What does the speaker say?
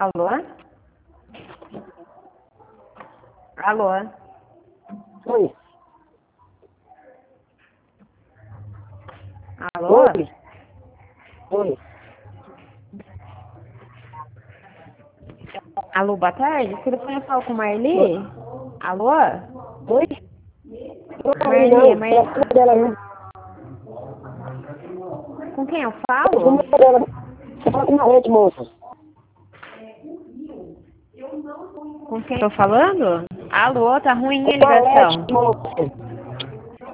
Alô? Alô? Oi. Alô? Oi. Oi. Alô, boa tarde. Queria falar com Marli? Alô? Oi? Não, Marli, é não. Marli. É a filha dela, não. Com quem eu É a falo? filha dela. Você fala com uma rede, moça. Com quem eu tô falando? Alô, tá ruim a Com a Leste, ligação. moça.